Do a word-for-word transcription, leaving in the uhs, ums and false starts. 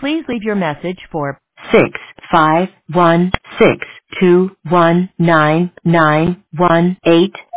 Please leave your message for six five one six two one nine nine one eight.